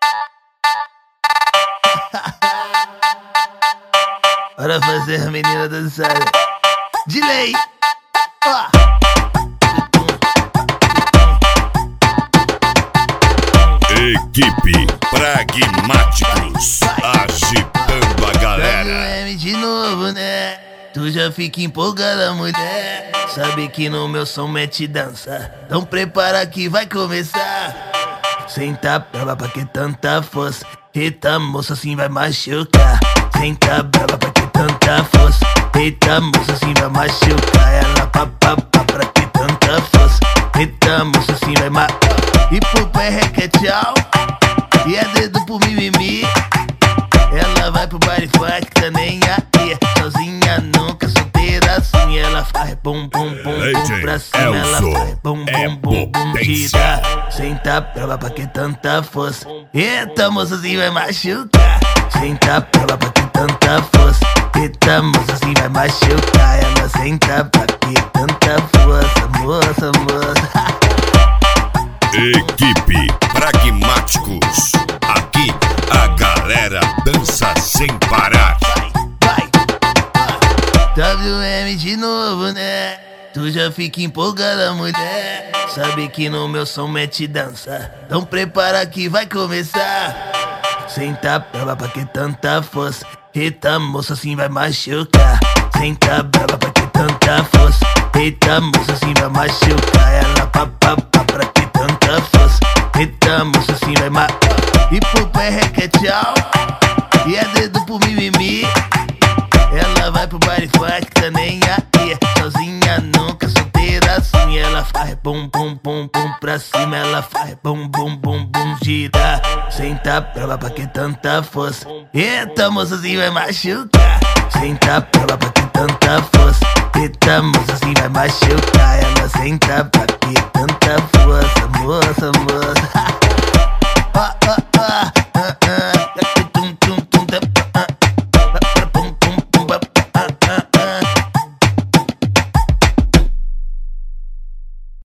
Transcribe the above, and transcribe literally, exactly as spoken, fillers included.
Bora fazer a menina dançar. De lei. Ó. Equipe Pragmáticos, agitando a galera. W M de novo, né? Tu já fica empolgada, mulher. Sabe que no meu som mete dança. Então prepara que vai começar. Senta brava pra que tanta força. Eita moça, assim vai machucar. Senta brava pra que tanta força. Eita moça, assim vai machucar. Ela pá pá pá pra que tanta força. Eita moça, assim vai machucar. E pro pé requer tchau. E é dedo pro mimimi. Ela vai pro baile funk, tá nem aí. Sozinha nunca, solteira assim. Ela faz bum bum bum bum pra cima. Ela faz bum bum bum bum gira. Senta brava pra que tanta força. Eita moça, assim vai machucar. Senta brava pra que tanta força. Eita moça, assim vai machucar. Ela senta pra que tanta força. Moça, moça. Equipe Pragmáticos, aqui a galera dança sem parar. Vai, vai. W M de novo, né? Tu já fica empolgada, mulher. Sabe que no meu som mete dança. Então prepara que vai começar. Senta brava pra que tanta força. Eita moça, assim vai machucar. Senta brava pra que tanta força. Eita moça, assim vai machucar. Ela pá pá pá pra que tanta força. Eita moça, assim vai machucar. E pro pé requer tchau. E é dedo pro mimimi. Ela vai pro baile funk, tá nem aí. Sozinha nunca, solteira assim. Ela faz bum bum bum bum pra cima. Ela faz bum bum bum bum gira. Senta brava pra que tanta força. Eita moça, assim vai machucar. Senta brava pra que tanta força. Eita moça, assim vai machucar. Ela senta pra que tanta força.